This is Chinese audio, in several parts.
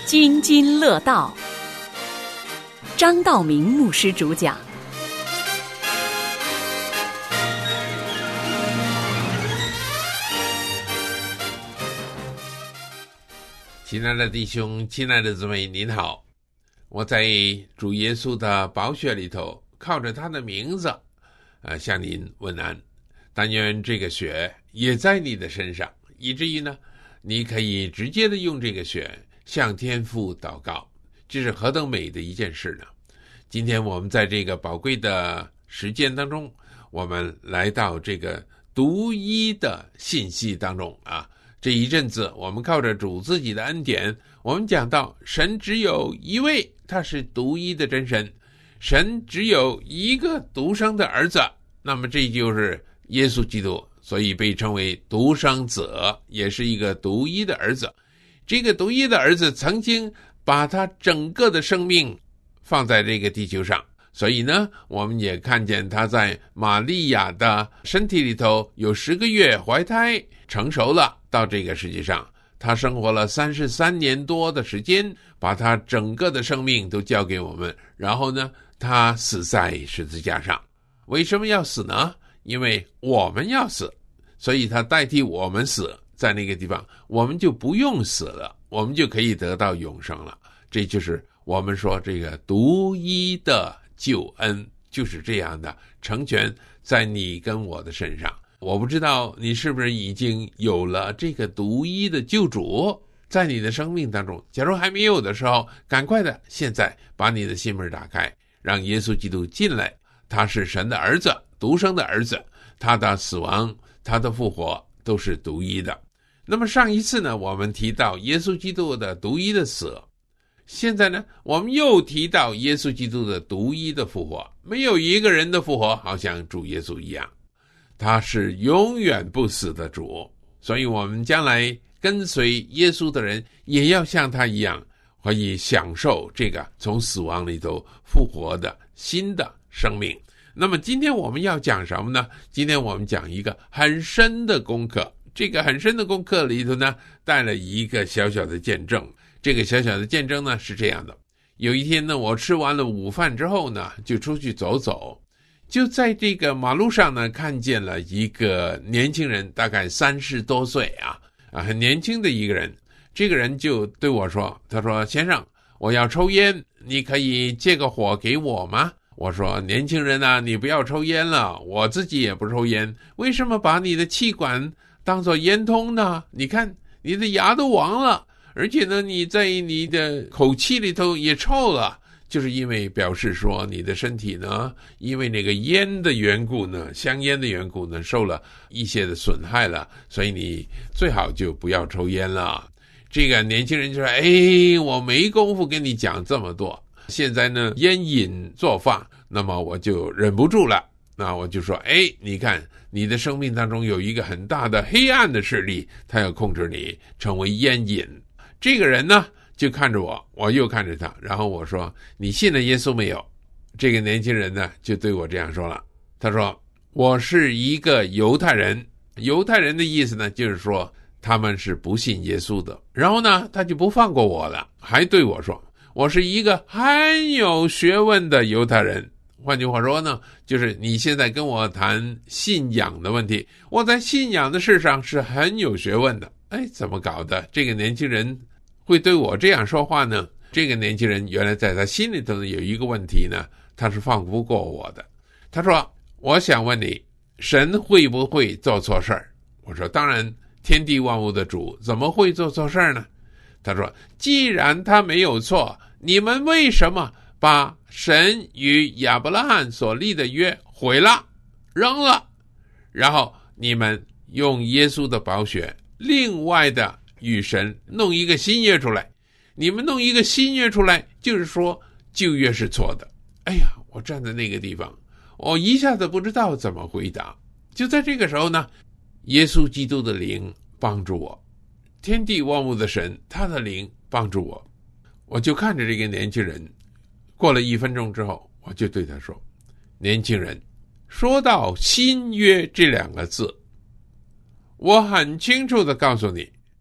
津津乐道，张道明牧师主讲。 亲爱的弟兄，亲爱的姊妹，您好！我在主耶稣的宝血里头，靠着他的名字，向您问安。但愿这个血也在你的身上，以至于呢，你可以直接的用这个血向天父祷告，这是何等美的一件事呢？今天我们在这个宝贵的时间当中，我们来到这个独一的信息当中啊。这一阵子我们靠着主自己的恩典，我们讲到神只有一位，他是独一的真神，神只有一个独生的儿子，那么这就是耶稣基督，所以被称为独生子，也是一个独一的儿子。这个独一的儿子曾经把他整个的生命放在这个地球上，所以呢，我们也看见他在玛利亚的身体里头有10个月怀胎成熟了，到这个世界上他生活了33年多的时间，把他整个的生命都交给我们，然后呢，他死在十字架上。为什么要死呢？因为我们要死，所以他代替我们死，在那个地方我们就不用死了，我们就可以得到永生了。这就是我们说这个独一的救恩，就是这样的成全在你跟我的身上。我不知道你是不是已经有了这个独一的救主在你的生命当中，假如还没有的时候，赶快的现在把你的心门打开，让耶稣基督进来。他是神的儿子，独生的儿子，他的死亡，他的复活都是独一的。那么上一次呢，我们提到耶稣基督的独一的死，现在呢，我们又提到耶稣基督的独一的复活。没有一个人的复活好像主耶稣一样，他是永远不死的主，所以我们将来跟随耶稣的人也要像他一样，可以享受这个从死亡里头复活的新的生命。那么今天我们要讲什么呢？今天我们讲一个很深的功课，这个很深的功课里头呢，带了一个小小的见证。这个小小的见证呢是这样的，有一天呢，我吃完了午饭之后呢，就出去走走，就在这个马路上呢，看见了一个年轻人，大概30多岁很年轻的一个人。这个人就对我说，他说：“先生，我要抽烟，你可以借个火给我吗？”我说：“年轻人啊，你不要抽烟了，我自己也不抽烟，为什么把你的气管当作烟通呢？你看你的牙都亡了，而且呢，你在你的口气里头也臭了，就是因为表示说你的身体呢，因为那个烟的缘故呢，香烟的缘故呢，受了一些的损害了，所以你最好就不要抽烟了。”这个年轻人就说：“我没工夫跟你讲这么多，现在呢，烟瘾作发，那么我就忍不住了。那我就说，你看你的生命当中有一个很大的黑暗的势力，他要控制你成为烟瘾。”这个人呢就看着我，我又看着他，然后我说：“你信了耶稣没有？”这个年轻人呢就对我这样说了，他说：“我是一个犹太人。”犹太人的意思呢就是说他们是不信耶稣的。然后呢他就不放过我了，还对我说我是一个很有学问的犹太人。换句话说呢，就是你现在跟我谈信仰的问题，我在信仰的事上是很有学问的。怎么搞的？这个年轻人会对我这样说话呢？这个年轻人原来在他心里头呢有一个问题呢，他是放不过我的。他说：“我想问你，神会不会做错事儿？”我说：“当然，天地万物的主怎么会做错事儿呢？”他说：“既然他没有错，你们为什么把神与亚伯拉罕所立的约毁了、扔了，然后你们用耶稣的宝血另外的与神弄一个新约出来？你们弄一个新约出来，就是说旧约是错的。”我站在那个地方，我一下子不知道怎么回答。就在这个时候呢，耶稣基督的灵帮助我，天地万物的神他的灵帮助我。我就看着这个年轻人，过了1分钟之后，我就对他说：“年轻人，说到新约这2个字，我很清楚地告诉你，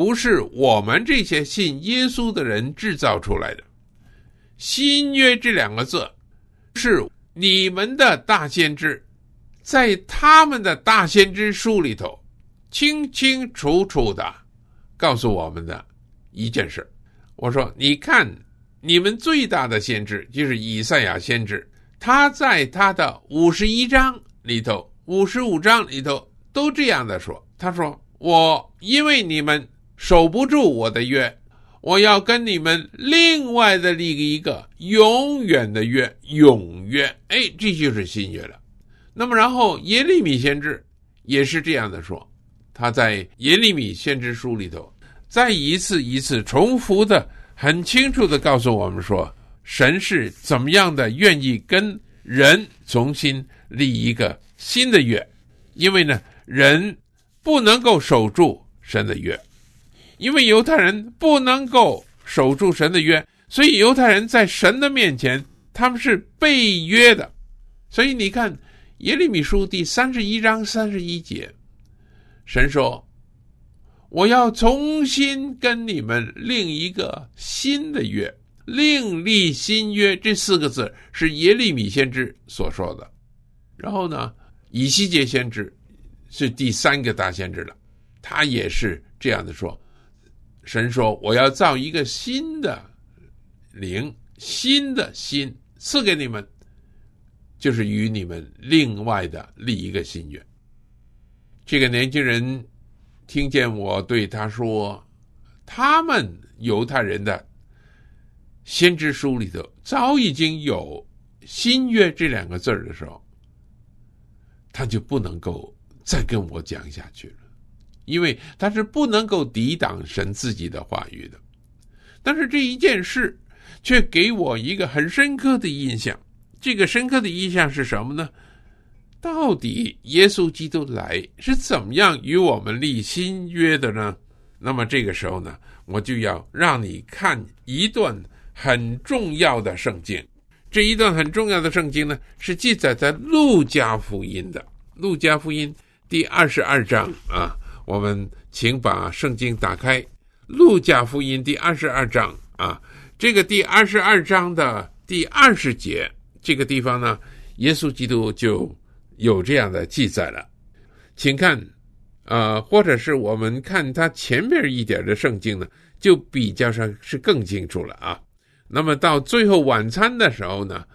不是我们这些信耶稣的人制造出来的。新约这两个字是你们的大先知在他们的大先知书里头清清楚楚的告诉我们的一件事。我说你看，你们最大的先知就是以赛亚先知，他在他的51章里头55章里头都这样的说，他说我因为你们守不住我的约，我要跟你们另外的立一个永远的约，永约。这就是新约了。那么然后耶利米先知也是这样的说，他在耶利米先知书里头再一次一次重复的很清楚的告诉我们说，神是怎么样的愿意跟人重新立一个新的约。因为呢，人不能够守住神的约，因为犹太人不能够守住神的约，所以犹太人在神的面前他们是背约的。所以你看耶利米书第31章31节，神说我要重新跟你们另一个新的约，另立新约，这4个字是耶利米先知所说的。然后呢，以西结先知是第3个大先知了，他也是这样的说，神说我要造一个新的灵，新的心赐给你们，就是与你们另外的立一个新约。这个年轻人听见我对他说，他们犹太人的先知书里头早已经有新约这2个字的时候，他就不能够再跟我讲下去了，因为他是不能够抵挡神自己的话语的。但是这一件事却给我一个很深刻的印象，这个深刻的印象是什么呢？到底耶稣基督来是怎么样与我们立新约的呢？那么这个时候呢，我就要让你看一段很重要的圣经。这一段很重要的圣经呢，是记载在路加福音的。路加福音第22章啊，我们请把圣经打开。路加福音第22章啊，这个第22章的第20节，这个地方呢，耶稣基督就有这样的记载了。请看或者是我们看他前面一点的圣经呢，就比较上是更清楚了啊。那么到最后晚餐的时候呢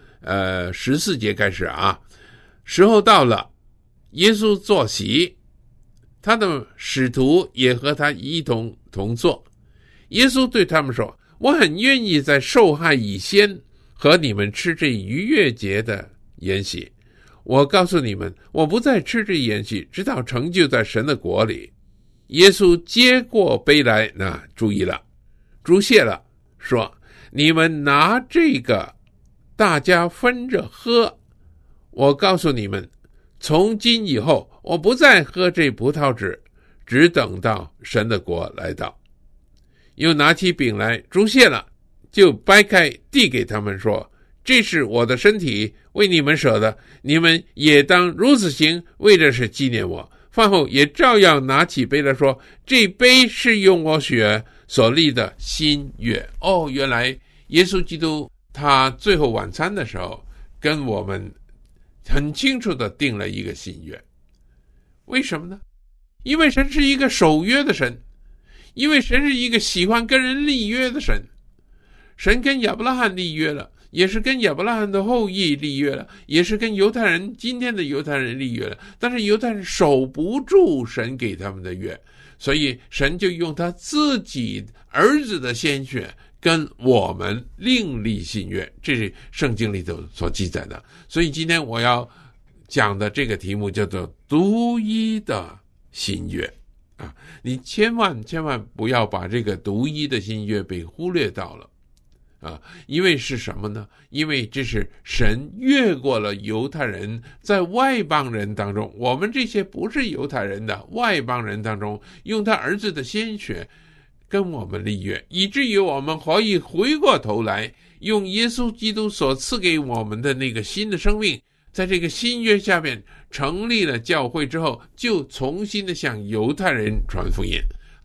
，14节开始啊，时候到了，耶稣坐席，他的使徒也和他一同坐。耶稣对他们说，我很愿意在受害以先和你们吃这逾越节的筵席。我告诉你们，我不再吃这筵席，直到成就在神的国里。耶稣接过杯来，注意了，祝谢了，说，你们拿这个大家分着喝。我告诉你们，从今以后我不再喝这葡萄汁，只等到神的国来到。又拿起饼来，祝谢了，就掰开递给他们说，这是我的身体，为你们舍的，你们也当如此行，为的是纪念我。饭后也照样拿起杯来说，这杯是用我血所立的新约。原来耶稣基督他最后晚餐的时候跟我们很清楚的定了一个新约。为什么呢？因为神是一个守约的神，因为神是一个喜欢跟人立约的神。神跟亚伯拉罕立约了，也是跟亚伯拉罕的后裔立约了，也是跟犹太人，今天的犹太人立约了。但是犹太人守不住神给他们的约，所以神就用他自己儿子的鲜血跟我们另立新约，这是圣经里头所记载的。所以今天我要讲的这个题目叫做独一的新约啊，你千万不要把这个独一的新约被忽略到了啊，因为是什么呢？因为这是神越过了犹太人，在外邦人当中，我们这些不是犹太人的外邦人当中，用他儿子的鲜血跟我们立约，以至于我们可以回过头来，用耶稣基督所赐给我们的那个新的生命，在这个新约下面成立了教会之后，就重新的向犹太人传福音。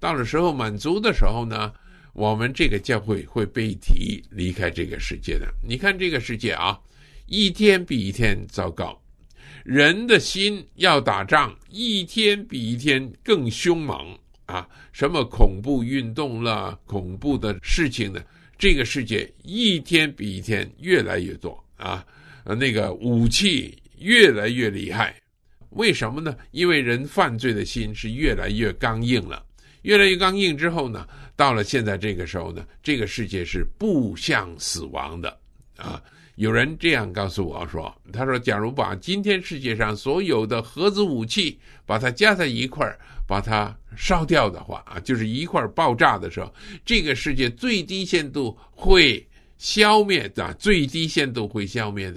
到了时候满足的时候呢，我们这个教会会被提离开这个世界的。你看这个世界啊，一天比一天糟糕，人的心要打仗，一天比一天更凶猛啊！什么恐怖运动啦，恐怖的事情呢？这个世界一天比一天越来越多啊！那个武器越来越厉害，为什么呢？因为人犯罪的心是越来越刚硬了，越来越刚硬之后呢，到了现在这个时候呢，这个世界是步向死亡的啊！有人这样告诉我说，他说假如把今天世界上所有的核子武器把它加在一块，把它烧掉的话啊，就是一块爆炸的时候，这个世界最低限度会消灭的，最低限度会消灭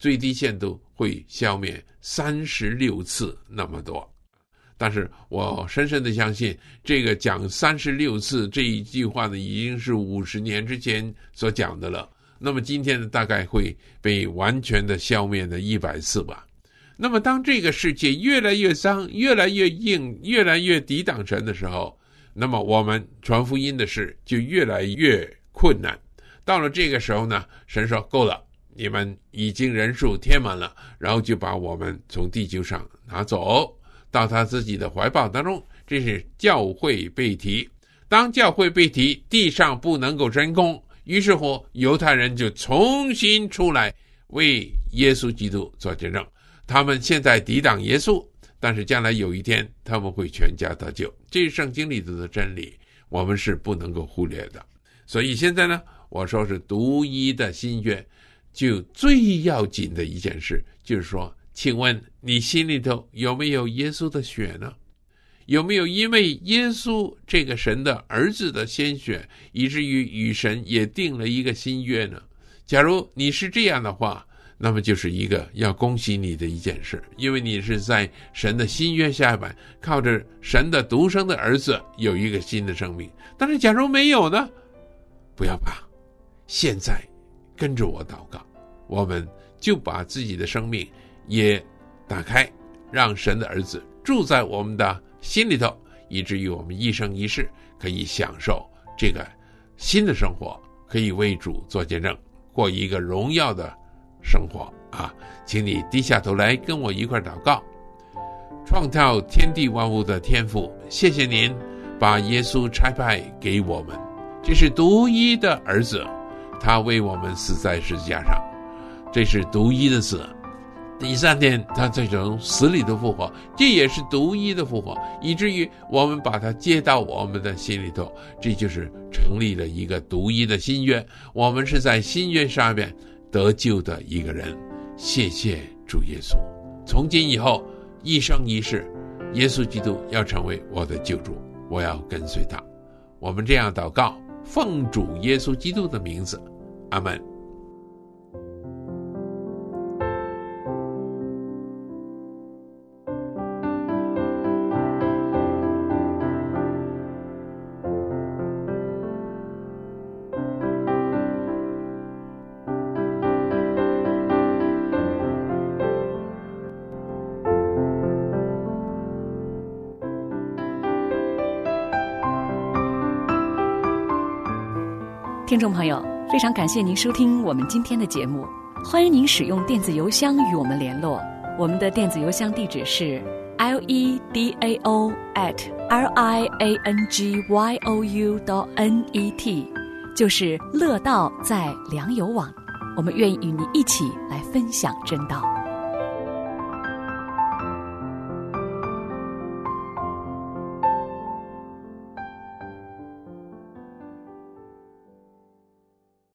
36次那么多。但是我深深的相信，这个讲36次这一句话呢，已经是50年之前所讲的了。那么今天呢，大概会被完全的消灭的100次吧。那么当这个世界越来越脏，越来越硬，越来越抵挡神的时候，那么我们传福音的事就越来越困难。到了这个时候呢，神说够了，你们已经人数填满了，然后就把我们从地球上拿走到他自己的怀抱当中。这是教会被提。当教会被提，地上不能够真空，于是乎犹太人就重新出来为耶稣基督做见证。他们现在抵挡耶稣，但是将来有一天他们会全家得救。这是圣经里头的真理，我们是不能够忽略的。所以现在呢，我说是独一的新约，就最要紧的一件事就是说，请问你心里头有没有耶稣的血呢？有没有因为耶稣这个神的儿子的鲜血，以至于与神也定了一个新约呢？假如你是这样的话，那么就是一个要恭喜你的一件事，因为你是在神的新约下边，靠着神的独生的儿子有一个新的生命。但是假如没有呢，不要怕，现在跟着我祷告，我们就把自己的生命也打开，让神的儿子住在我们的心里头，以至于我们一生一世可以享受这个新的生活，可以为主做见证，过一个荣耀的生活啊！请你低下头来跟我一块祷告。创造天地万物的天父，谢谢您把耶稣差派给我们，这是独一的儿子，他为我们死在十字架上，这是独一的死。第3天他这种死里的复活，这也是独一的复活，以至于我们把他接到我们的心里头，这就是成立了一个独一的新约。我们是在新约上面得救的一个人。谢谢主耶稣，从今以后一生一世，耶稣基督要成为我的救主，我要跟随他。我们这样祷告，奉主耶稣基督的名字，阿们。 听众朋友，非常感谢您收听我们今天的节目，欢迎您使用电子邮箱与我们联络。我们的电子邮箱地址是 ledao@liangyou.net， 就是乐道在良友网。我们愿意与您一起来分享真道。